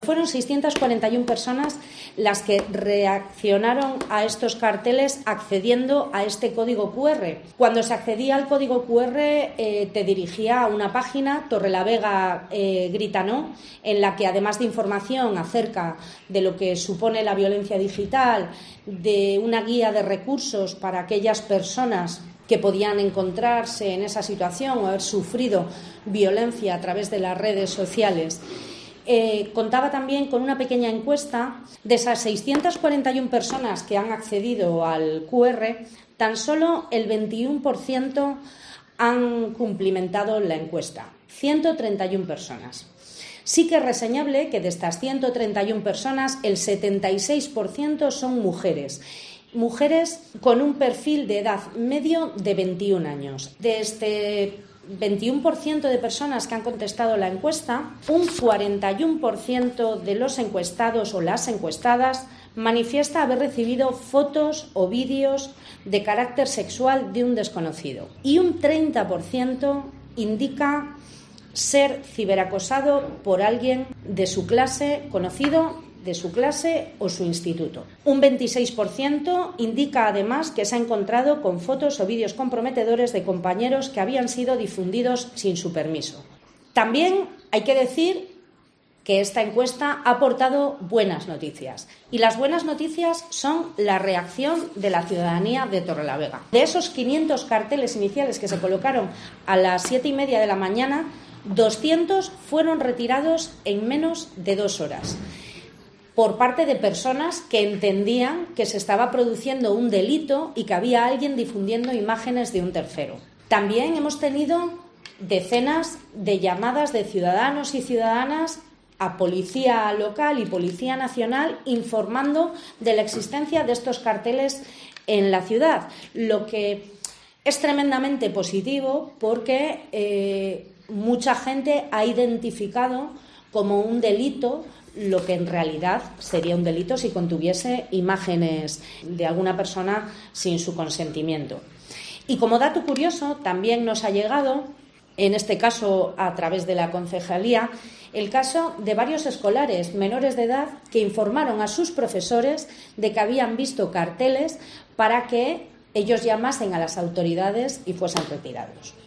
Fueron 641 personas las que reaccionaron a estos carteles accediendo a este código QR. Cuando se accedía al código QR te dirigía a una página, Torrelavega Grita No, en la que además de información acerca de lo que supone la violencia digital, de una guía de recursos para aquellas personas que podían encontrarse en esa situación o haber sufrido violencia a través de las redes sociales. Contaba también con una pequeña encuesta. De esas 641 personas que han accedido al QR, tan solo el 21% han cumplimentado la encuesta. 131 personas. Sí que es reseñable que de estas 131 personas, el 76% son mujeres. Mujeres con un perfil de edad medio de 21 años. De este 21% de personas que han contestado la encuesta, un 41% de los encuestados o las encuestadas manifiesta haber recibido fotos o vídeos de carácter sexual de un desconocido. Y un 30% indica ser ciberacosado por alguien de su clase, conocido de su clase o su instituto. Un 26% indica además que se ha encontrado con fotos o vídeos comprometedores de compañeros que habían sido difundidos sin su permiso. También hay que decir que esta encuesta ha aportado buenas noticias, y las buenas noticias son la reacción de la ciudadanía de Torrelavega. De esos 500 carteles iniciales que se colocaron a las 7:30 de la mañana, 200 fueron retirados en menos de 2 horas. Por parte de personas que entendían que se estaba produciendo un delito y que había alguien difundiendo imágenes de un tercero. También hemos tenido decenas de llamadas de ciudadanos y ciudadanas a policía local y policía nacional informando de la existencia de estos carteles en la ciudad, lo que es tremendamente positivo porque mucha gente ha identificado como un delito lo que en realidad sería un delito si contuviese imágenes de alguna persona sin su consentimiento. Y como dato curioso, también nos ha llegado, en este caso a través de la concejalía, el caso de varios escolares menores de edad que informaron a sus profesores de que habían visto carteles para que ellos llamasen a las autoridades y fuesen retirados.